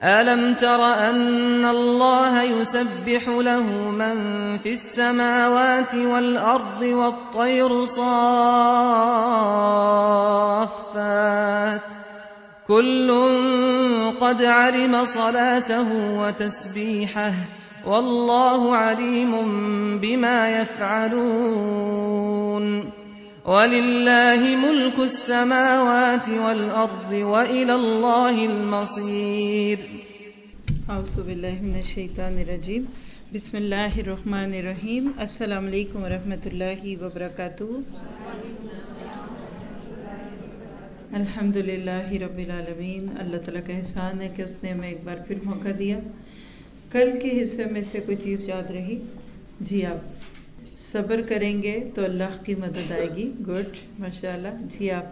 أَلَمْ تَرَ أَنَّ اللَّهَ يُسَبِّحُ لَهُ مَن فِي السَّمَاوَاتِ وَالْأَرْضِ وَالطَّيْرُ صَافَّاتٍ كُلٌّ قَدْ عَلِمَ صَلَاتَهُ وَتَسْبِيحَهُ وَاللَّهُ عَلِيمٌ بِمَا يَفْعَلُونَ وَلِلَّهِ مُلْكُ السَّمَاوَاتِ وَالْأَرْضِ وَإِلَى اللَّهِ الْمَصِيرُ۔ اعوذ باللہ من الشیطان الرجیم، بسم اللہ الرحمن الرحیم۔ السلام علیکم ورحمۃ اللہ وبرکاتہ۔ الحمد للہ رب العالمین۔ اللہ تعالیٰ کا احسان ہے کہ اس نے ہمیں ایک بار پھر موقع دیا۔ کل کے حصے میں سے کوئی چیز یاد رہی؟ جی، آپ صبر کریں گے تو اللہ کی مدد آئے گی۔ گڈ، ماشاءاللہ۔ جی، آپ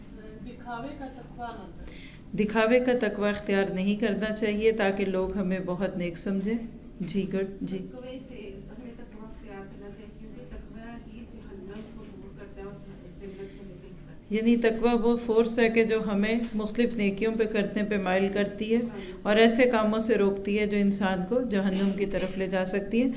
دکھاوے کا تقوی اختیار نہیں کرنا چاہیے تاکہ لوگ ہمیں بہت نیک سمجھیں۔ جی، گڈ۔ جی، یعنی تقوی وہ فورس ہے کہ جو ہمیں مختلف نیکیوں پہ کرنے پہ مائل کرتی ہے اور ایسے کاموں سے روکتی ہے جو انسان کو جہنم کی طرف لے جا سکتی ہے۔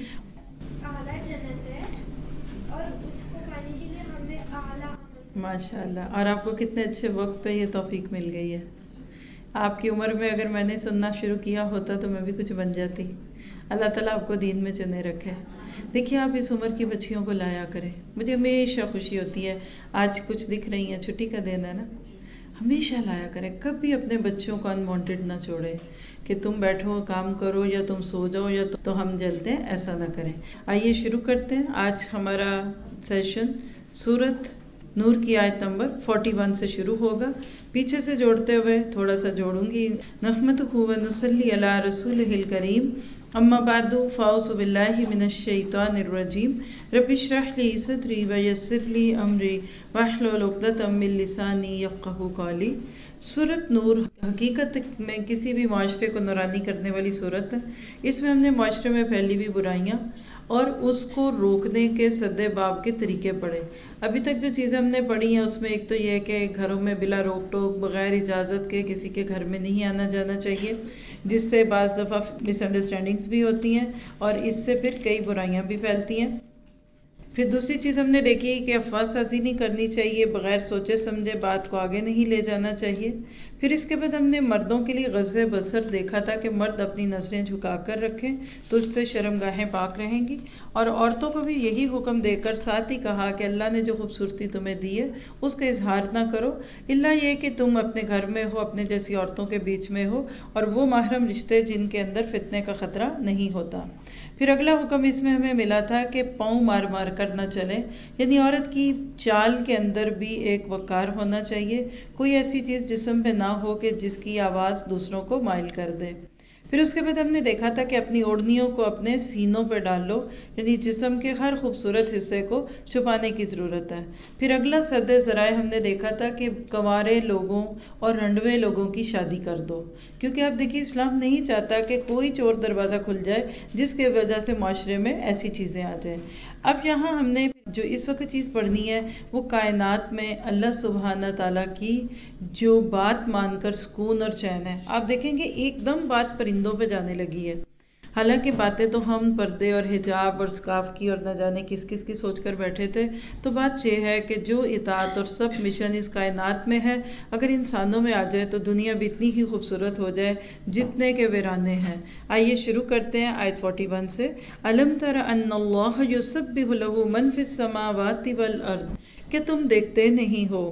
ماشاء اللہ۔ اور آپ کو کتنے اچھے وقت پہ یہ توفیق مل گئی ہے۔ آپ کی عمر میں اگر میں نے سننا شروع کیا ہوتا تو میں بھی کچھ بن جاتی۔ اللہ تعالیٰ آپ کو دین میں چنے رکھے۔ دیکھیے، آپ اس عمر کی بچیوں کو لایا کریں۔ مجھے ہمیشہ خوشی ہوتی ہے، آج کچھ دکھ رہی ہیں، چھٹی کا دن ہے نا، ہمیشہ لایا کریں۔ کبھی اپنے بچوں کو انوانٹڈ نہ چھوڑیں کہ تم بیٹھو کام کرو یا تم سو جاؤ یا تو ہم جلتے ہیں، ایسا نہ کریں۔ آئیے شروع کرتے ہیں۔ آج ہمارا سیشن سورۃ نور کی آیت نمبر 41 سے شروع ہوگا۔ پیچھے سے جوڑتے ہوئے تھوڑا سا جوڑوں گی۔ نحمدہ و نصلی علی رسولہ الکریم، اما بعد فاعوذ باللہ من الشیطان الرجیم، رب اشرح لی صدری ویسر لی امری واحلل عقدۃ من لسانی یفقہوا قولی۔ سورۃ نور حقیقت میں کسی بھی معاشرے کو نورانی کرنے والی سورت ہے۔ اس میں ہم نے معاشرے میں پھیلی ہوئی برائیاں اور اس کو روکنے کے سدے باب کے طریقے پڑھے۔ ابھی تک جو چیزیں ہم نے پڑھی ہیں اس میں ایک تو یہ کہ گھروں میں بلا روک ٹوک بغیر اجازت کے کسی کے گھر میں نہیں آنا جانا چاہیے، جس سے بعض دفعہ مس انڈرسٹینڈنگز بھی ہوتی ہیں اور اس سے پھر کئی برائیاں بھی پھیلتی ہیں۔ پھر دوسری چیز ہم نے دیکھی کہ افواہ سازی نہیں کرنی چاہیے، بغیر سوچے سمجھے بات کو آگے نہیں لے جانا چاہیے۔ پھر اس کے بعد ہم نے مردوں کے لیے غض بصر دیکھا تھا کہ مرد اپنی نظریں جھکا کر رکھیں تو اس سے شرمگاہیں پاک رہیں گی، اور عورتوں کو بھی یہی حکم دے کر ساتھ ہی کہا کہ اللہ نے جو خوبصورتی تمہیں دی ہے اس کا اظہار نہ کرو، الا یہ کہ تم اپنے گھر میں ہو، اپنے جیسی عورتوں کے بیچ میں ہو، اور وہ محرم رشتے جن کے اندر فتنے کا خطرہ نہیں ہوتا۔ پھر اگلا حکم اس میں ہمیں ملا تھا کہ پاؤں مار مار کر نہ چلیں، یعنی عورت کی چال کے اندر بھی ایک وقار ہونا چاہیے، کوئی ایسی چیز جسم پہ نہ ہو کہ جس کی آواز دوسروں کو مائل کر دے۔ پھر اس کے بعد ہم نے دیکھا تھا کہ اپنی اوڑھنیوں کو اپنے سینوں پہ ڈال لو، یعنی جسم کے ہر خوبصورت حصے کو چھپانے کی ضرورت ہے۔ پھر اگلا سد ذرائع ہم نے دیکھا تھا کہ کنوارے لوگوں اور رنڈوے لوگوں کی شادی کر دو، کیونکہ آپ دیکھیے اسلام نہیں چاہتا کہ کوئی چور دروازہ کھل جائے جس کی وجہ سے معاشرے میں ایسی چیزیں آ جائیں۔ اب یہاں ہم نے جو اس وقت چیز پڑھنی ہے وہ کائنات میں اللہ سبحانہ تعالیٰ کی جو بات مان کر سکون اور چین ہے۔ آپ دیکھیں گے ایک دم بات پرندوں پہ جانے لگی ہے، حالانکہ باتیں تو ہم پردے اور حجاب اور سکارف کی اور نہ جانے کس کس کی سوچ کر بیٹھے تھے۔ تو بات یہ ہے کہ جو اطاعت اور سب مشن اس کائنات میں ہے اگر انسانوں میں آ جائے تو دنیا بھی اتنی ہی خوبصورت ہو جائے جتنے کے ویرانے ہیں۔ آئیے شروع کرتے ہیں آیت 41 سے۔ الم تر ان اللہ یسبح لہ من فی السماوات والارض، کہ تم دیکھتے نہیں ہو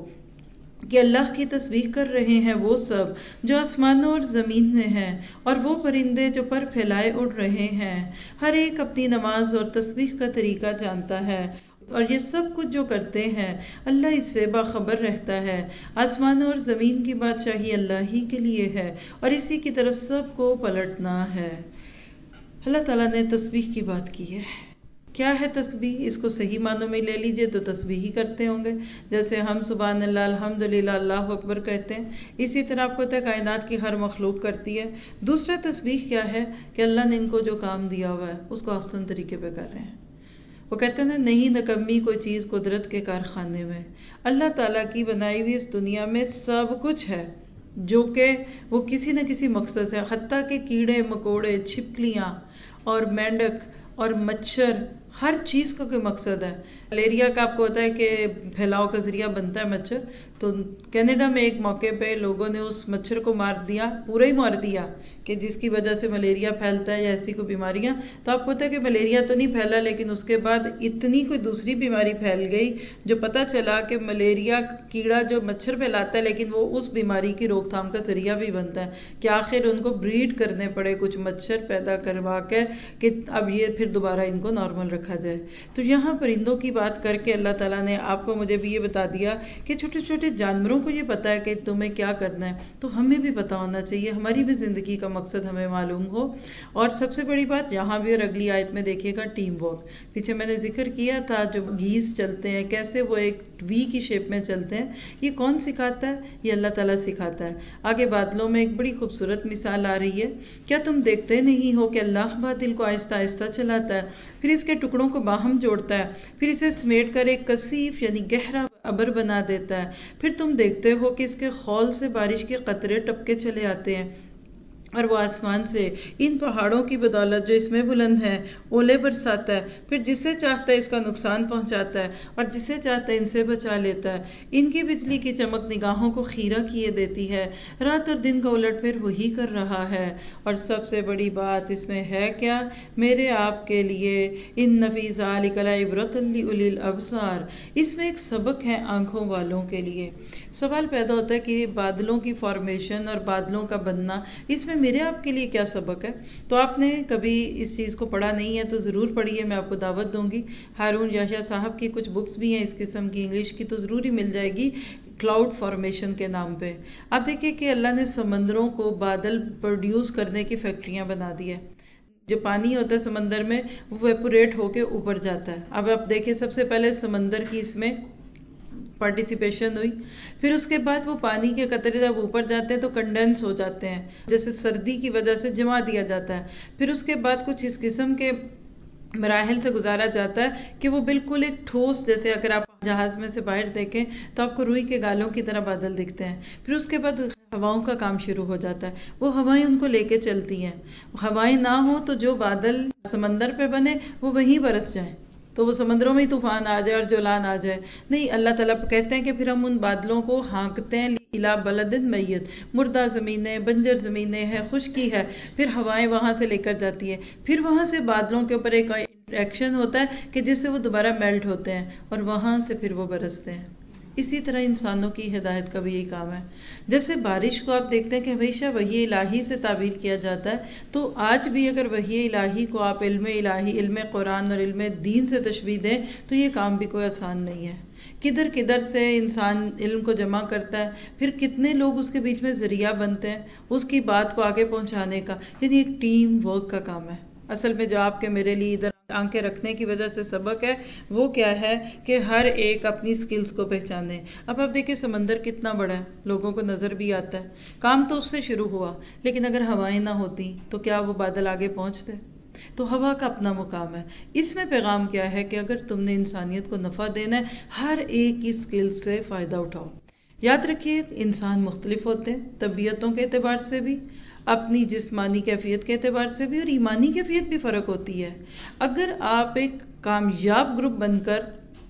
کہ اللہ کی تسبیح کر رہے ہیں وہ سب جو آسمانوں اور زمین میں ہیں، اور وہ پرندے جو پر پھیلائے اڑ رہے ہیں، ہر ایک اپنی نماز اور تسبیح کا طریقہ جانتا ہے، اور یہ سب کچھ جو کرتے ہیں اللہ اس سے باخبر رہتا ہے۔ آسمانوں اور زمین کی بادشاہی اللہ ہی کے لیے ہے اور اسی کی طرف سب کو پلٹنا ہے۔ اللہ تعالیٰ نے تسبیح کی بات کی ہے۔ کیا ہے تسبیح؟ اس کو صحیح معنوں میں لے لیجئے تو تسبیح ہی کرتے ہوں گے، جیسے ہم سبحان اللہ، الحمدللہ، اللہ اکبر کہتے ہیں، اسی طرح آپ کو پتہ ہے کائنات کی ہر مخلوق کرتی ہے۔ دوسرا تسبیح کیا ہے کہ اللہ نے ان کو جو کام دیا ہوا ہے اس کو آسان طریقے پہ کر رہے ہیں۔ وہ کہتے ہیں نا، نہیں نکمی کوئی چیز قدرت کے کارخانے میں، اللہ تعالیٰ کی بنائی ہوئی اس دنیا میں سب کچھ ہے، جو کہ وہ کسی نہ کسی مقصد سے، حتیٰ کہ کیڑے مکوڑے، چھپکلیاں اور مینڈک اور مچھر، ہر چیز کا کوئی مقصد ہے. ملیریا کا آپ کو ہوتا ہے کہ پھیلاؤ کا ذریعہ بنتا ہے مچھر. تو کینیڈا میں ایک موقع پہ لوگوں نے اس مچھر کو مار دیا، پورا ہی مار دیا، کہ جس کی وجہ سے ملیریا پھیلتا ہے یا ایسی کوئی بیماریاں. تو آپ کو ہوتا ہے کہ ملیریا تو نہیں پھیلا، لیکن اس کے بعد اتنی کوئی دوسری بیماری پھیل گئی جو پتہ چلا کہ ملیریا کیڑا جو مچھر پھیلاتا ہے لیکن وہ اس بیماری کی روک تھام کا ذریعہ بھی بنتا ہے، کہ آخر ان کو بریڈ کرنے پڑے کچھ مچھر پیدا کروا کے کہ اب یہ پھر دوبارہ ان کو نارمل رکھا جائے. تو یہاں پرندوں کی بات کر کے اللہ تعالیٰ نے آپ کو مجھے بھی یہ بتا دیا کہ چھوٹے چھوٹے جانوروں کو یہ پتا ہے کہ تمہیں کیا کرنا ہے، تو ہمیں بھی پتا ہونا چاہیے، ہماری بھی زندگی کا مقصد ہمیں معلوم ہو. اور سب سے بڑی بات یہاں بھی اور اگلی آیت میں دیکھیے گا ٹیم ورک. پیچھے میں نے ذکر کیا تھا جو گھیس چلتے ہیں کیسے وہ ایک وی کی شیپ میں چلتے ہیں، یہ کون سکھاتا ہے؟ یہ اللہ تعالیٰ سکھاتا ہے. آگے بادلوں میں ایک بڑی خوبصورت مثال آ رہی ہے. کیا تم دیکھتے نہیں ہو کہ اللہ بادل کو آہستہ آہستہ چلاتا ہے، پھر اس کے ٹکڑوں کو باہم جوڑتا ہے، پھر اسے سمیٹ کر ایک کثیف یعنی گہرا ابر بنا دیتا ہے، پھر تم دیکھتے ہو کہ اس کے خول سے بارش کے قطرے ٹپکے چلے آتے ہیں، اور وہ آسمان سے ان پہاڑوں کی بدولت جو اس میں بلند ہیں اولے برساتا ہے، پھر جسے چاہتا ہے اس کا نقصان پہنچاتا ہے اور جسے چاہتا ہے ان سے بچا لیتا ہے. ان کی بجلی کی چمک نگاہوں کو خیرہ کیے دیتی ہے، رات اور دن کا الٹ پھر وہی کر رہا ہے. اور سب سے بڑی بات اس میں ہے کیا؟ میرے آپ کے لیے ان فی ذلک لعبرۃ لأولی الابصار، اس میں ایک سبق ہے آنکھوں والوں کے لیے. سوال پیدا ہوتا ہے کہ بادلوں کی فارمیشن اور بادلوں کا بننا، اس میں میرے آپ کے لیے کیا سبق ہے؟ تو آپ نے کبھی اس چیز کو پڑھا نہیں ہے تو ضرور پڑھیے، میں آپ کو دعوت دوں گی. ہارون یحییٰ صاحب کی کچھ بکس بھی ہیں اس قسم کی، انگلش کی تو ضرور ہی مل جائے گی، کلاؤڈ فارمیشن کے نام پہ. آپ دیکھیے کہ اللہ نے سمندروں کو بادل پروڈیوس کرنے کی فیکٹریاں بنا دی ہے. جو پانی ہوتا ہے سمندر میں وہ ویپوریٹ ہو کے اوپر جاتا ہے. اب آپ دیکھیں سب سے پہلے سمندر کی اس میں پارٹیسپیشن ہوئی، پھر اس کے بعد وہ پانی کے قطرے جب اوپر جاتے ہیں تو کنڈینس ہو جاتے ہیں، جیسے سردی کی وجہ سے جما دیا جاتا ہے. پھر اس کے بعد کچھ اس قسم کے مراحل سے گزارا جاتا ہے کہ وہ بالکل ایک ٹھوس، جیسے اگر آپ جہاز میں سے باہر دیکھیں تو آپ کو روئی کے گالوں کی طرح بادل دکھتے ہیں. پھر اس کے بعد ہواؤں کا کام شروع ہو جاتا ہے، وہ ہوائیں ان کو لے کے چلتی ہیں. ہوائیں نہ ہوں تو جو بادل سمندر پہ بنے وہ وہیں برس جائیں، تو وہ سمندروں میں ہی طوفان آ جائے اور جولان آ جائے. نہیں، اللہ تعالیٰ کہتے ہیں کہ پھر ہم ان بادلوں کو ہانکتے ہیں الی بلد میت، مردہ زمینیں، بنجر زمینیں ہیں، خشکی ہے، پھر ہوائیں وہاں سے لے کر جاتی ہے، پھر وہاں سے بادلوں کے اوپر ایک ایکشن ہوتا ہے کہ جس سے وہ دوبارہ میلٹ ہوتے ہیں اور وہاں سے پھر وہ برستے ہیں. اسی طرح انسانوں کی ہدایت کا بھی یہی کام ہے. جیسے بارش کو آپ دیکھتے ہیں کہ ہمیشہ وحی الہی سے تعبیر کیا جاتا ہے، تو آج بھی اگر وحی الہی کو آپ علم الہی، علم قرآن اور علم دین سے تشبیہ دیں تو یہ کام بھی کوئی آسان نہیں ہے. کدھر کدھر سے انسان علم کو جمع کرتا ہے، پھر کتنے لوگ اس کے بیچ میں ذریعہ بنتے ہیں اس کی بات کو آگے پہنچانے کا. یعنی ایک ٹیم ورک کا کام ہے. اصل میں جو آپ کے میرے لیے ادھر آنکھیں رکھنے کی وجہ سے سبق ہے وہ کیا ہے کہ ہر ایک اپنی سکلز کو پہچانے. اب آپ دیکھیں سمندر کتنا بڑا ہے، لوگوں کو نظر بھی آتا ہے، کام تو اس سے شروع ہوا، لیکن اگر ہوائیں نہ ہوتی تو کیا وہ بادل آگے پہنچتے؟ تو ہوا کا اپنا مقام ہے. اس میں پیغام کیا ہے کہ اگر تم نے انسانیت کو نفع دینا ہے، ہر ایک کی سکل سے فائدہ اٹھاؤ. یاد رکھیے انسان مختلف ہوتے ہیں، طبیعتوں کے اعتبار سے بھی، اپنی جسمانی کیفیت کے اعتبار سے بھی، اور ایمانی کیفیت بھی فرق ہوتی ہے. اگر آپ ایک کامیاب گروپ بن کر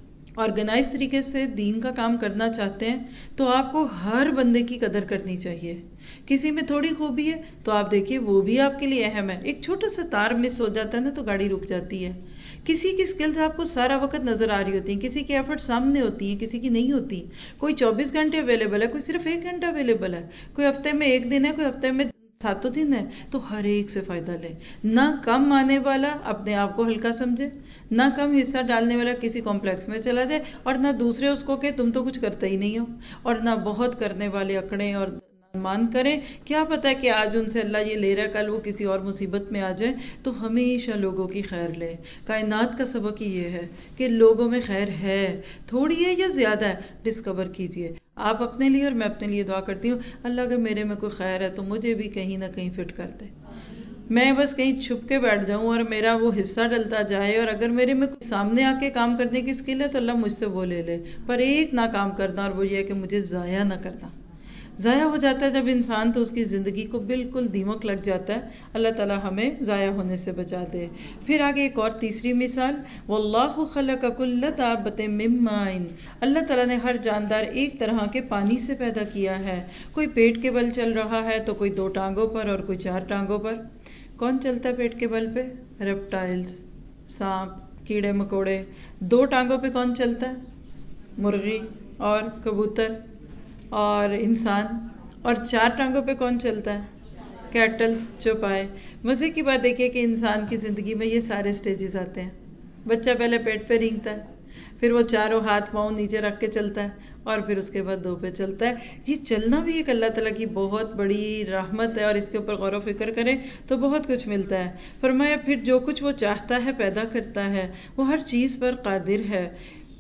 آرگنائز طریقے سے دین کا کام کرنا چاہتے ہیں تو آپ کو ہر بندے کی قدر کرنی چاہیے. کسی میں تھوڑی خوبی ہے تو آپ دیکھیے وہ بھی آپ کے لیے اہم ہے. ایک چھوٹا سا تار مس ہو جاتا ہے نا تو گاڑی رک جاتی ہے. کسی کی سکلز آپ کو سارا وقت نظر آ رہی ہوتی ہیں، کسی کی ایفرٹ سامنے ہوتی ہیں، کسی کی نہیں ہوتی. کوئی 24 گھنٹے اویلیبل ہے، کوئی صرف 1 گھنٹہ اویلیبل ہے، کوئی ہفتے میں 1 دن ہے، کوئی ہفتے میں 7 دن ہے. تو ہر ایک سے فائدہ لیں. نہ کم آنے والا اپنے آپ کو ہلکا سمجھے، نہ کم حصہ ڈالنے والا کسی کمپلیکس میں چلا جائے، اور نہ دوسرے اس کو کہ تم تو کچھ کرتے ہی نہیں ہو، اور نہ بہت کرنے والے اکڑیں اور مان کریں. کیا پتا کہ آج ان سے اللہ یہ لے رہا ہے، کل وہ کسی اور مصیبت میں آ جائے. تو ہمیشہ لوگوں کی خیر لیں. کائنات کا سبق ہی یہ ہے کہ لوگوں میں خیر ہے، تھوڑی ہے یا زیادہ ہے، ڈسکور کیجئے. آپ اپنے لیے اور میں اپنے لیے دعا کرتی ہوں اللہ اگر میرے میں کوئی خیر ہے تو مجھے بھی کہیں نہ کہیں فٹ کر دے. میں بس کہیں چھپ کے بیٹھ جاؤں اور میرا وہ حصہ ڈلتا جائے، اور اگر میرے میں کوئی سامنے آ کے کام کرنے کی اسکل ہے تو اللہ مجھ سے وہ لے لے، پر ایک نہ کام کرنا، اور وہ یہ ہے کہ مجھے ضائع نہ کرنا. ضائع ہو جاتا ہے جب انسان تو اس کی زندگی کو بالکل دیمک لگ جاتا ہے. اللہ تعالیٰ ہمیں ضائع ہونے سے بچا دے. پھر آگے ایک اور تیسری مثال، واللہ خلق کل دابۃ من ماء، اللہ تعالیٰ نے ہر جاندار ایک طرح کے پانی سے پیدا کیا ہے. کوئی پیٹ کے بل چل رہا ہے تو کوئی 2 ٹانگوں پر اور کوئی 4 ٹانگوں پر. کون چلتا ہے پیٹ کے بل پہ؟ ریپٹائلز، سانپ، کیڑے مکوڑے. 2 ٹانگوں پہ کون چلتا ہے؟ مرغی اور کبوتر اور انسان. اور 4 ٹانگوں پہ کون چلتا ہے؟ کیٹلز، چوپائے. مزے کی بات دیکھیے کہ انسان کی زندگی میں یہ سارے سٹیجز آتے ہیں. بچہ پہلے پیٹ پہ رینگتا ہے، پھر وہ چاروں ہاتھ پاؤں نیچے رکھ کے چلتا ہے، اور پھر اس کے بعد 2 پہ چلتا ہے. یہ چلنا بھی ایک اللہ تعالیٰ کی بہت بڑی رحمت ہے، اور اس کے اوپر غور و فکر کریں تو بہت کچھ ملتا ہے. فرمایا پھر جو کچھ وہ چاہتا ہے پیدا کرتا ہے، وہ ہر چیز پر قادر ہے.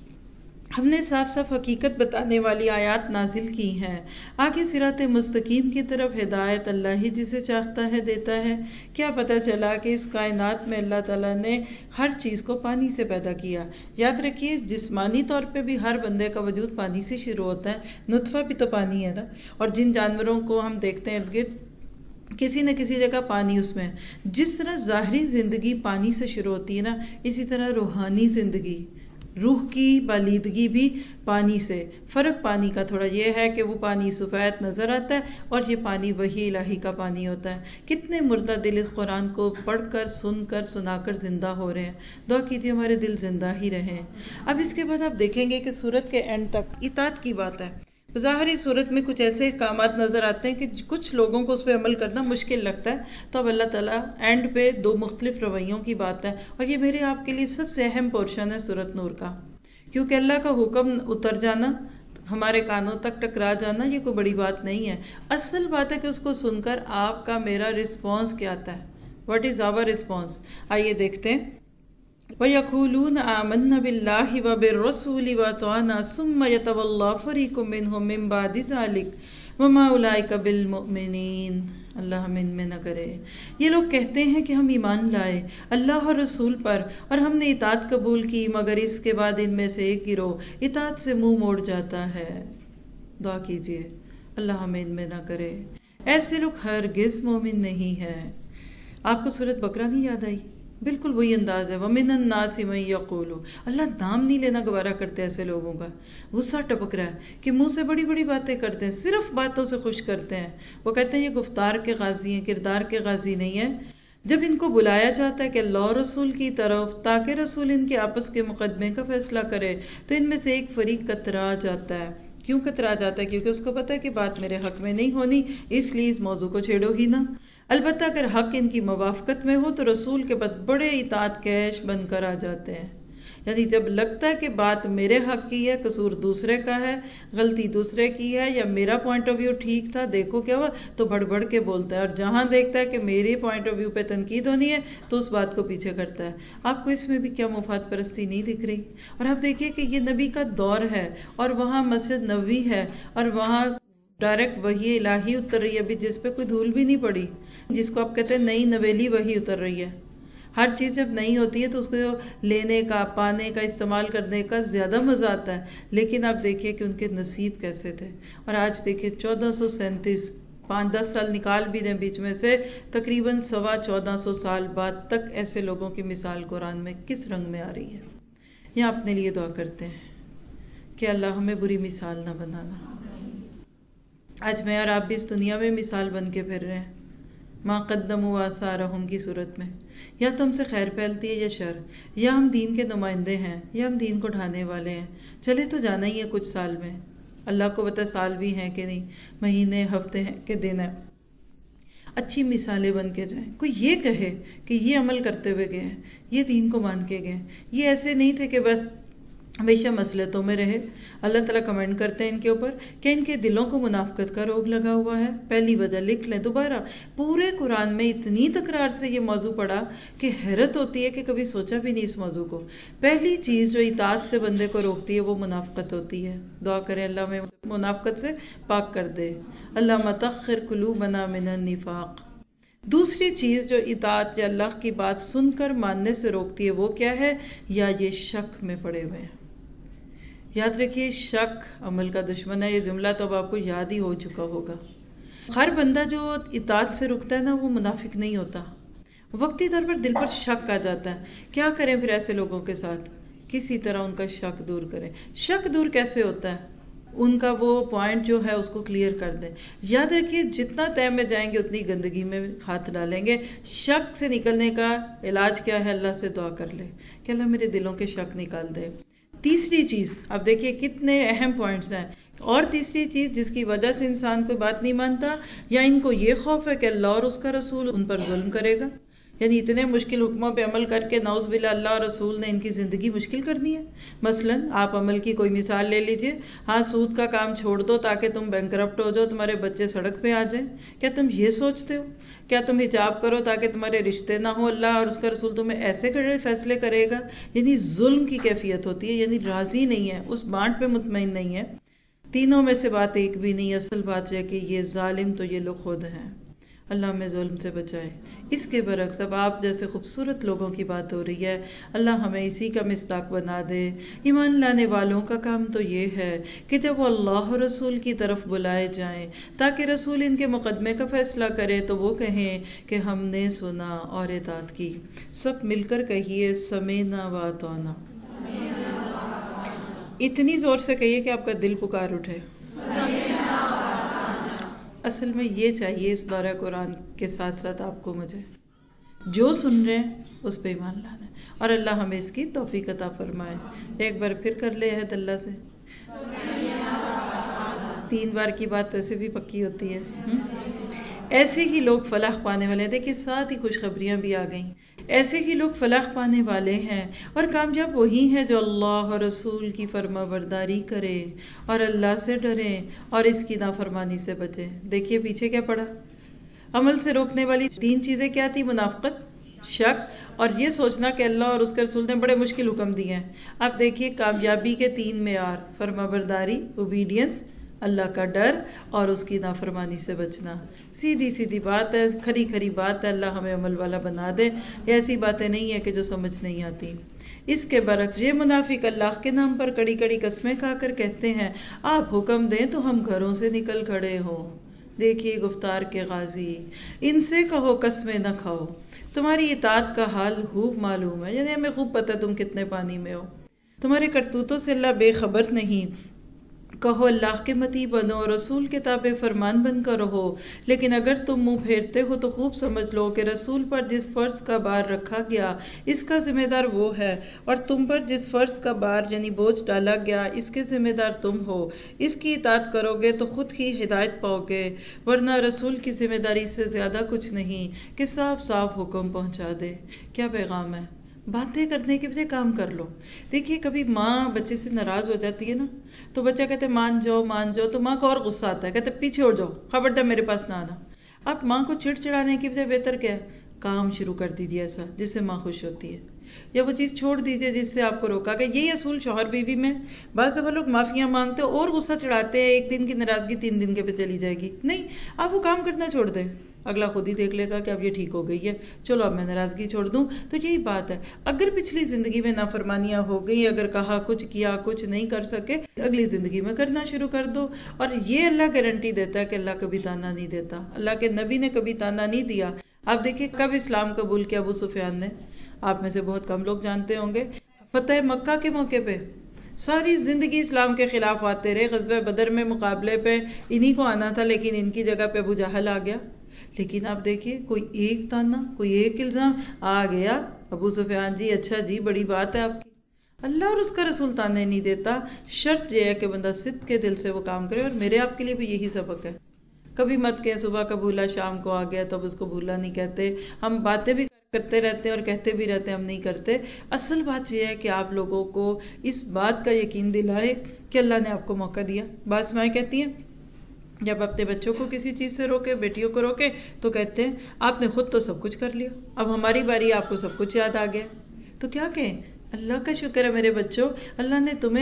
ہم نے صاف صاف حقیقت بتانے والی آیات نازل کی ہیں. آگے صراط مستقیم کی طرف ہدایت اللہ ہی جسے چاہتا ہے دیتا ہے. کیا پتہ چلا کہ اس کائنات میں اللہ تعالیٰ نے ہر چیز کو پانی سے پیدا کیا. یاد رکھیے جسمانی طور پہ بھی ہر بندے کا وجود پانی سے شروع ہوتا ہے. نطفہ بھی تو پانی ہے نا. اور جن جانوروں کو ہم دیکھتے ہیں ارد گرد کسی نہ کسی جگہ پانی اس میں. جس طرح ظاہری زندگی پانی سے شروع ہوتی ہے نا، اسی طرح روحانی زندگی، روح کی بالیدگی بھی پانی سے. فرق پانی کا تھوڑا یہ ہے کہ وہ پانی سفید نظر آتا ہے اور یہ پانی وحی الہی کا پانی ہوتا ہے. کتنے مردہ دل اس قرآن کو پڑھ کر سن کر سنا کر زندہ ہو رہے ہیں. دعا کیجیے ہمارے دل زندہ ہی رہیں. اب اس کے بعد آپ دیکھیں گے کہ سورت کے اینڈ تک اطاعت کی بات ہے. ظاہری صورت میں کچھ ایسے احکامات نظر آتے ہیں کہ کچھ لوگوں کو اس پہ عمل کرنا مشکل لگتا ہے. تو اب اللہ تعالیٰ اینڈ پہ 2 مختلف رویوں کی بات ہے، اور یہ میرے آپ کے لیے سب سے اہم پورشن ہے سورت نور کا. کیونکہ اللہ کا حکم اتر جانا، ہمارے کانوں تک ٹکرا جانا، یہ کوئی بڑی بات نہیں ہے. اصل بات ہے کہ اس کو سن کر آپ کا میرا رسپانس کیا آتا ہے. What is our response? آئیے دیکھتے ہیں. وَيَقُولُونَ آمَنَّا بِاللَّهِ وَبِالرَّسُولِ وَأَطَعْنَا ثُمَّ يَتَوَلَّىٰ فَرِيقٌ مِّنْهُم مِّن بَعْدِ ذَٰلِكَ وَمَا أُولَٰئِكَ بِالْمُؤْمِنِينَ. اللہ ہمیں ان میں نہ کرے. یہ لوگ کہتے ہیں کہ ہم ایمان لائے اللہ اور رسول پر اور ہم نے اطاعت قبول کی، مگر اس کے بعد ان میں سے ایک گروہ اطاعت سے منہ موڑ جاتا ہے. دعا کیجیے اللہ ہمیں ان میں نہ کرے. ایسے لوگ ہرگز مومن نہیں ہیں. آپ کو سورۃ بقرہ نہیں یاد آئی؟ بالکل وہی انداز ہے. وَمِنَ النَّاسِ مَن يَقُولُ. اللہ نام نہیں لینا گوارا کرتے ایسے لوگوں کا. غصہ ٹپک رہا ہے کہ منہ سے بڑی بڑی باتیں کرتے ہیں، صرف باتوں سے خوش کرتے ہیں. وہ کہتے ہیں یہ گفتار کے غازی ہیں، کردار کے غازی نہیں ہیں. جب ان کو بلایا جاتا ہے کہ اللہ اور رسول کی طرف تاکہ رسول ان کے آپس کے مقدمے کا فیصلہ کرے، تو ان میں سے ایک فریق کترا جاتا ہے. کیوں کترا جاتا ہے؟ کیونکہ اس کو پتہ ہے کہ بات میرے حق میں نہیں ہونی، اس لیے اس موضوع کو چھیڑو ہی نہ. البتہ اگر حق ان کی موافقت میں ہو تو رسول کے پاس بڑے اطاعت کیش بن کر آ جاتے ہیں. یعنی جب لگتا ہے کہ بات میرے حق کی ہے، قصور دوسرے کا ہے، غلطی دوسرے کی ہے، یا میرا پوائنٹ آف ویو ٹھیک تھا دیکھو کیا ہوا، تو بڑھ بڑھ کے بولتا ہے. اور جہاں دیکھتا ہے کہ میرے پوائنٹ آف ویو پہ تنقید ہونی ہے تو اس بات کو پیچھے کرتا ہے. آپ کو اس میں بھی کیا مفاد پرستی نہیں دکھ رہی؟ اور آپ دیکھیے کہ یہ نبی کا دور ہے، اور وہاں مسجد نبوی ہے، اور وہاں ڈائریکٹ وحی الہی اتر رہی ہے ابھی، جس پہ کوئی دھول بھی نہیں پڑی، جس کو آپ کہتے ہیں نئی نویلی وحی اتر رہی ہے. ہر چیز جب نئی ہوتی ہے تو اس کو لینے کا، پانے کا، استعمال کرنے کا زیادہ مزہ آتا ہے. لیکن آپ دیکھیے کہ ان کے نصیب کیسے تھے. اور آج دیکھیے 1437، 5-10 سال نکال بھی دیں بیچ میں سے، تقریباً 1450 سال بعد تک ایسے لوگوں کی مثال قرآن میں کس رنگ میں آ رہی ہے. یہاں اپنے لیے دعا کرتے ہیں کہ اللہ ہمیں بری مثال نہ بنانا. آج میں اور آپ بھی اس دنیا میں مثال بن کے پھر رہے ہیں. ماں قدموا آثارہم کی صورت میں، یا تو ہم سے خیر پھیلتی ہے یا شر، یا ہم دین کے نمائندے ہیں یا ہم دین کو ڈھانے والے ہیں. چلے تو جانا ہی ہے کچھ سال میں. اللہ کو پتہ سال بھی ہیں کہ نہیں، مہینے، ہفتے ہیں کہ دن ہے. اچھی مثالیں بن کے جائیں. کوئی یہ کہے کہ یہ عمل کرتے ہوئے گئے ہیں، یہ دین کو مان کے گئے، یہ ایسے نہیں تھے کہ بس ہمیشہ مسلطوں میں رہے. اللہ تعالیٰ کمنٹ کرتے ہیں ان کے اوپر کہ ان کے دلوں کو منافقت کا روگ لگا ہوا ہے. پہلی وجہ لکھ لیں دوبارہ. پورے قرآن میں اتنی تکرار سے یہ موضوع پڑھا کہ حیرت ہوتی ہے کہ کبھی سوچا بھی نہیں اس موضوع کو. پہلی چیز جو اطاعت سے بندے کو روکتی ہے وہ منافقت ہوتی ہے. دعا کریں اللہ ہمیں منافقت سے پاک کر دے. اللہم طہر قلوبنا من النفاق. دوسری چیز جو اطاعت یا اللہ کی بات سن کر ماننے سے روکتی ہے وہ کیا ہے؟ یا یہ شک میں پڑے ہوئے ہیں. یاد رکھیے شک عمل کا دشمن ہے، یہ جملہ تو اب آپ کو یاد ہی ہو چکا ہوگا. ہر بندہ جو اطاعت سے رکتا ہے نا وہ منافق نہیں ہوتا. وقتی طور پر دل پر شک آ جاتا ہے. کیا کریں پھر ایسے لوگوں کے ساتھ؟ کسی طرح ان کا شک دور کریں. شک دور کیسے ہوتا ہے؟ ان کا وہ پوائنٹ جو ہے اس کو کلیئر کر دیں. یاد رکھیے جتنا تہ میں جائیں گے اتنی گندگی میں ہاتھ ڈالیں گے. شک سے نکلنے کا علاج کیا ہے؟ اللہ سے دعا کر لے کہ اللہ میرے دلوں کے شک نکال دے. تیسری چیز، اب دیکھیے کتنے اہم پوائنٹس ہیں. اور تیسری چیز جس کی وجہ سے انسان کوئی بات نہیں مانتا، یا ان کو یہ خوف ہے کہ اللہ اور اس کا رسول ان پر ظلم کرے گا. یعنی اتنے مشکل حکموں پہ عمل کر کے نعوذ باللہ اللہ اور رسول نے ان کی زندگی مشکل کر دی ہے. مثلا آپ عمل کی کوئی مثال لے لیجئے. ہاں سود کا کام چھوڑ دو تاکہ تم بینکرپٹ ہو جاؤ، تمہارے بچے سڑک پہ آ جائیں. کیا تم یہ سوچتے ہو؟ کیا تم حجاب کرو تاکہ تمہارے رشتے نہ ہو؟ اللہ اور اس کا رسول تمہیں ایسے کرے فیصلے کرے گا؟ یعنی ظلم کی کیفیت ہوتی ہے. یعنی راضی نہیں ہے، اس بانٹ پہ مطمئن نہیں ہے. تینوں میں سے بات ایک بھی نہیں. اصل بات یہ کہ یہ ظالم تو یہ لوگ خود ہیں. اللہ ہمیں ظلم سے بچائے. اس کے برعکس اب آپ جیسے خوبصورت لوگوں کی بات ہو رہی ہے، اللہ ہمیں اسی کا مصداق بنا دے. ایمان لانے والوں کا کام تو یہ ہے کہ جب وہ اللہ اور رسول کی طرف بلائے جائیں تاکہ رسول ان کے مقدمے کا فیصلہ کرے تو وہ کہیں کہ ہم نے سنا اور اطاعت کی. سب مل کر کہیے سمینا و اطعنا. اتنی زور سے کہیے کہ آپ کا دل پکار اٹھے. اصل میں یہ چاہیے اس دورہ قرآن کے ساتھ ساتھ آپ کو مجھے جو سن رہے ہیں اس پہ ایمان لانا ہے، اور اللہ ہمیں اس کی توفیق عطا فرمائے. ایک بار پھر کر لے عہد اللہ سے. 3 بار کی بات ویسے بھی پکی ہوتی ہے. ایسے ہی لوگ فلاح پانے والے ہیں. دیکھیے ساتھ ہی خوشخبریاں بھی آ گئیں. ایسے ہی لوگ فلاح پانے والے ہیں اور کامیاب وہی ہیں جو اللہ اور رسول کی فرما برداری کرے اور اللہ سے ڈرے اور اس کی نافرمانی سے بچے. دیکھیے پیچھے کیا پڑا. عمل سے روکنے والی 3 چیزیں کیا تھی؟ منافقت، شک اور یہ سوچنا کہ اللہ اور اس کے رسول نے بڑے مشکل حکم دیے ہیں. اب دیکھیے کامیابی کے 3 معیار: فرما برداری، اوبیڈینس، اللہ کا ڈر اور اس کی نافرمانی سے بچنا. سیدھی سیدھی بات ہے، کھری کھری بات ہے. اللہ ہمیں عمل والا بنا دے. ایسی باتیں نہیں ہیں کہ جو سمجھ نہیں آتی. اس کے برعکس یہ منافق اللہ کے نام پر کڑی کڑی قسمیں کھا کر کہتے ہیں آپ حکم دیں تو ہم گھروں سے نکل کھڑے ہوں. دیکھیے گفتار کے غازی، ان سے کہو قسمیں نہ کھاؤ، تمہاری اطاعت کا حال خوب معلوم ہے. یعنی ہمیں خوب پتہ تم کتنے پانی میں ہو. تمہارے کرتوتوں سے اللہ بے خبر نہیں. کہو اللہ کے متی بنو، رسول کے تابع فرمان بن کر رہو. لیکن اگر تم منہ پھیرتے ہو تو خوب سمجھ لو کہ رسول پر جس فرض کا بار رکھا گیا اس کا ذمہ دار وہ ہے، اور تم پر جس فرض کا بار یعنی بوجھ ڈالا گیا اس کے ذمہ دار تم ہو. اس کی اطاعت کرو گے تو خود ہی ہدایت پاؤ گے، ورنہ رسول کی ذمہ داری سے زیادہ کچھ نہیں کہ صاف صاف حکم پہنچا دے. کیا پیغام ہے؟ باتیں کرنے کے بجائے کام کر لو. دیکھیے کبھی ماں بچے سے ناراض ہو جاتی ہے نا، تو بچہ کہتے مان جاؤ مان جاؤ، تو ماں کو اور غصہ آتا ہے، کہتے پیچھے ہٹ جاؤ، خبردار میرے پاس نہ آنا. اب ماں کو چڑ چڑانے کی بجائے بہتر کیا ہے؟ کام شروع کر دیجیے ایسا جس سے ماں خوش ہوتی ہے، یا وہ چیز چھوڑ دیجیے جس سے آپ کو روکا گیا. یہی اصول شوہر بیوی میں. بعض دفعہ لوگ معافیاں مانگتے اور غصہ چڑھاتے ہیں، 1 دن کی ناراضگی 3 دن کے پہ چلی جائے گی. نہیں، آپ وہ کام کرنا چھوڑ دیں، اگلا خود ہی دیکھ لے گا کہ اب یہ ٹھیک ہو گئی ہے، چلو اب میں ناراضگی چھوڑ دوں. تو یہی بات ہے. اگر پچھلی زندگی میں نافرمانیاں ہو گئی، اگر کہا کچھ کیا کچھ نہیں کر سکے، اگلی زندگی میں کرنا شروع کر دو. اور یہ اللہ گارنٹی دیتا ہے کہ اللہ کبھی تانا نہیں دیتا. اللہ کے نبی نے کبھی تانا نہیں دیا. آپ دیکھیں کب اسلام قبول کیا ابو سفیان نے؟ آپ میں سے بہت کم لوگ جانتے ہوں گے. فتح مکہ کے موقع پہ ساری زندگی اسلام کے خلاف آتے رہے. غزوہ بدر میں مقابلے پہ انہی کو آنا تھا، لیکن ان کی جگہ پہ ابو جہل آ گیا. لیکن آپ دیکھیے کوئی ایک تانا، کوئی ایک الزام آ گیا، ابو سفیان جی اچھا جی بڑی بات ہے آپ کی. اللہ اور اس کا رسول تانے نہیں دیتا. شرط یہ ہے کہ بندہ صدق کے دل سے وہ کام کرے. اور میرے آپ کے لیے بھی یہی سبق ہے. کبھی مت کہیں صبح کا بھولا شام کو آ گیا تو اب اس کو بھولا نہیں کہتے. ہم باتیں بھی کرتے رہتے ہیں اور کہتے بھی رہتے ہیں، ہم نہیں کرتے. اصل بات یہ ہے کہ آپ لوگوں کو اس بات کا یقین دلائے کہ اللہ نے آپ کو موقع دیا. بعض مائیں کہتی ہیں جب اپنے بچوں کو کسی چیز سے روکے، بیٹیوں کو روکے، تو کہتے ہیں آپ نے خود تو سب کچھ کر لیا، اب ہماری باری، آپ کو سب کچھ یاد آ گیا. تو کیا کہیں؟ اللہ کا شکر ہے میرے بچوں، اللہ نے تمہیں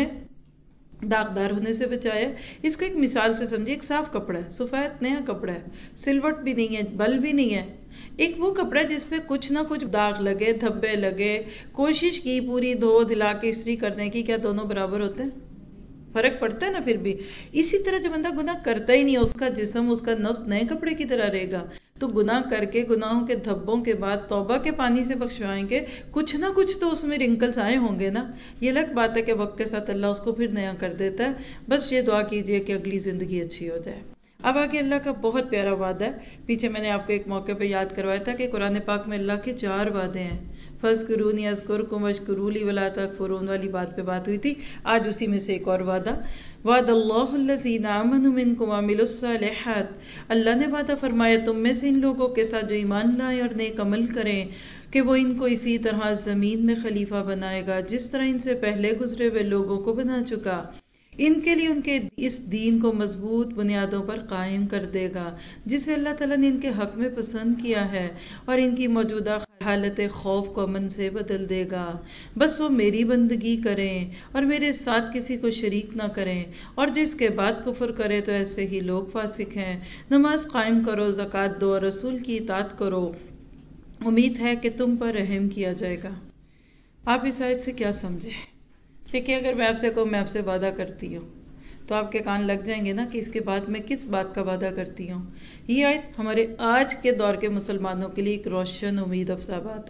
داغدار ہونے سے بچایا. اس کو ایک مثال سے سمجھے. ایک صاف کپڑا ہے، سفید نیا کپڑا ہے، سلوٹ بھی نہیں ہے، بل بھی نہیں ہے. ایک وہ کپڑا ہے جس پہ کچھ نہ کچھ داغ لگے، دھبے لگے، کوشش کی پوری دھو دھلا کے استری کرنے کی، کیا دونوں برابر ہوتے ہیں؟ فرق پڑتا ہے نا پھر بھی. اسی طرح جو بندہ گناہ کرتا ہی نہیں ہے، اس کا جسم، اس کا نفس نئے کپڑے کی طرح رہے گا. تو گناہ کر کے گناہوں کے دھبوں کے بعد توبہ کے پانی سے بخشوائیں گے، کچھ نہ کچھ تو اس میں رنکلز آئے ہوں گے نا. یہ الگ بات ہے کہ وقت کے ساتھ اللہ اس کو پھر نیا کر دیتا ہے. بس یہ دعا کیجئے کہ اگلی زندگی اچھی ہو جائے. اب آگے اللہ کا بہت پیارا وعدہ ہے. پیچھے میں نے آپ کو ایک موقع پہ یاد کروایا تھا کہ قرآن پاک میں اللہ کے 4 وعدے ہیں. فَاذْكُرُونِي أَذْكُرْكُمْ وَاشْكُرُوا لِي وَلَا تَكْفُرُونَ والی بات پہ بات ہوئی تھی. آج اسی میں سے ایک اور وعدہ. وعد اللہ الذین آمنوا منکم وعملوا الصالحات. اللہ نے وعدہ فرمایا تم میں سے ان لوگوں کے ساتھ جو ایمان لائے اور نیک عمل کریں کہ وہ ان کو اسی طرح زمین میں خلیفہ بنائے گا جس طرح ان سے پہلے گزرے ہوئے لوگوں کو بنا چکا. ان کے لیے ان کے اس دین کو مضبوط بنیادوں پر قائم کر دے گا جسے اللہ تعالیٰ نے ان کے حق میں پسند کیا ہے، اور ان کی موجودہ حالت خوف کو امن سے بدل دے گا. بس وہ میری بندگی کریں اور میرے ساتھ کسی کو شریک نہ کریں، اور جو اس کے بعد کفر کرے تو ایسے ہی لوگ فاسق ہیں. نماز قائم کرو، زکوٰۃ دو اور رسول کی اطاعت کرو، امید ہے کہ تم پر رحم کیا جائے گا. آپ اس آیت سے کیا سمجھے؟ دیکھیے، اگر میں آپ سے کہوں میں آپ سے وعدہ کرتی ہوں تو آپ کے کان لگ جائیں گے نا کہ اس کے بعد میں کس بات کا وعدہ کرتی ہوں. یہ آیت ہمارے آج کے دور کے مسلمانوں کے لیے ایک روشن امید افزا بات ہے.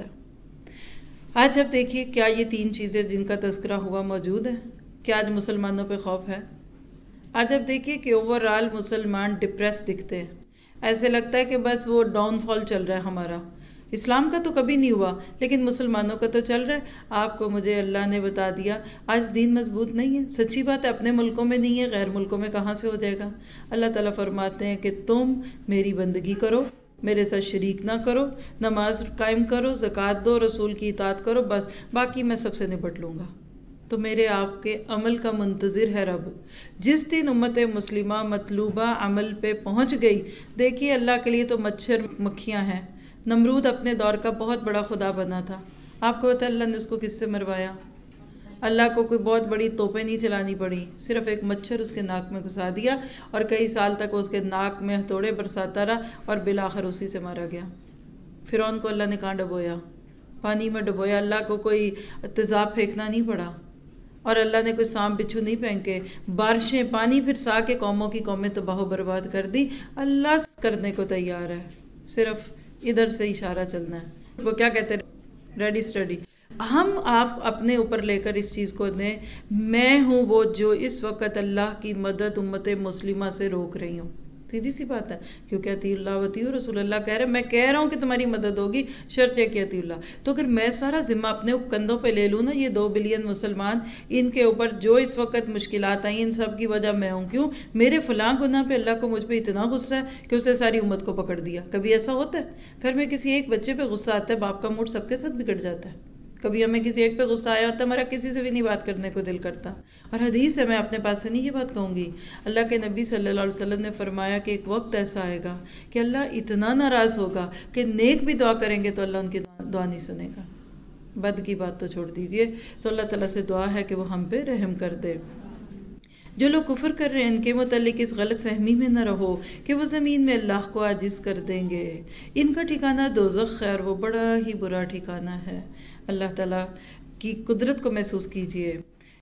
آج اب دیکھیے، کیا یہ 3 چیزیں جن کا تذکرہ ہوا موجود ہے؟ کیا آج مسلمانوں پہ خوف ہے؟ آج اب دیکھیے کہ اوورآل مسلمان ڈپریس دکھتے ہیں. ایسے لگتا ہے کہ بس وہ ڈاؤن فال چل رہا ہے ہمارا. اسلام کا تو کبھی نہیں ہوا لیکن مسلمانوں کا تو چل رہا ہے. آپ کو مجھے اللہ نے بتا دیا آج دین مضبوط نہیں ہے. سچی بات ہے، اپنے ملکوں میں نہیں ہے، غیر ملکوں میں کہاں سے ہو جائے گا. اللہ تعالیٰ فرماتے ہیں کہ تم میری بندگی کرو، میرے ساتھ شریک نہ کرو، نماز قائم کرو، زکوٰۃ دو، رسول کی اطاعت کرو، بس باقی میں سب سے نپٹ لوں گا. تو میرے آپ کے عمل کا منتظر ہے رب. جس دن امت مسلمہ مطلوبہ عمل پہ پہنچ گئی، دیکھیے اللہ کے لیے تو مچھر مکھیاں ہیں. نمرود اپنے دور کا بہت بڑا خدا بنا تھا. آپ کو پتہ ہے اللہ نے اس کو کس سے مروایا؟ اللہ کو کوئی بہت بڑی توپیں نہیں چلانی پڑی، صرف ایک مچھر اس کے ناک میں گھسا دیا اور کئی سال تک اس کے ناک میں ہتھوڑے برساتا رہا اور بالآخر اسی سے مارا گیا. فرعون کو اللہ نے کہاں ڈبویا؟ پانی میں ڈبویا. اللہ کو کوئی تیزاب پھینکنا نہیں پڑا، اور اللہ نے کوئی سانپ بچھو نہیں پھینکے. بارشیں پانی پھرسا کے قوموں کی قومیں تباہ و برباد کر دی. اللہ کرنے کو تیار ہے، صرف ادھر سے اشارہ چلنا ہے. وہ کیا کہتے ہیں؟ Ready study. ہم آپ اپنے اوپر لے کر اس چیز کو دیں، میں ہوں وہ جو اس وقت اللہ کی مدد امت مسلمہ سے روک رہی ہوں. سیدھی سی بات ہے، کیونکہ اطیع اللہ واطیعوا رسول. اللہ کہہ رہے میں کہہ رہا ہوں کہ تمہاری مدد ہوگی، شرط ہے کہ اطیع اللہ. تو اگر میں سارا ذمہ اپنے کندھوں پہ لے لوں نا، یہ 2 بلین مسلمان، ان کے اوپر جو اس وقت مشکلات آئیں ان سب کی وجہ میں ہوں. کیوں؟ میرے فلاں گناہ پہ اللہ کو مجھ پہ اتنا غصہ ہے کہ اس نے ساری امت کو پکڑ دیا. کبھی ایسا ہوتا ہے؟ گھر میں کسی ایک بچے پہ غصہ آتا ہے، باپ کا موڈ سب کے ساتھ بگڑ جاتا ہے. کبھی ہمیں کسی ایک پہ غصہ آیا ہوتا ہے، ہمارا کسی سے بھی نہیں بات کرنے کو دل کرتا. اور حدیث ہے، میں اپنے پاس سے نہیں یہ بات کہوں گی، اللہ کے نبی صلی اللہ علیہ وسلم نے فرمایا کہ ایک وقت ایسا آئے گا کہ اللہ اتنا ناراض ہوگا کہ نیک بھی دعا کریں گے تو اللہ ان کی دعا نہیں سنے گا. بد کی بات تو چھوڑ دیجئے. تو اللہ تعالیٰ سے دعا ہے کہ وہ ہم پہ رحم کر دے. جو لوگ کفر کر رہے ہیں ان کے متعلق اس غلط فہمی میں نہ رہو کہ وہ زمین میں اللہ کو عاجز کر دیں گے. ان کا ٹھکانہ دوزخ ہے اور وہ بڑا ہی برا ٹھکانہ ہے. اللہ تعالیٰ کی قدرت کو محسوس کیجئے.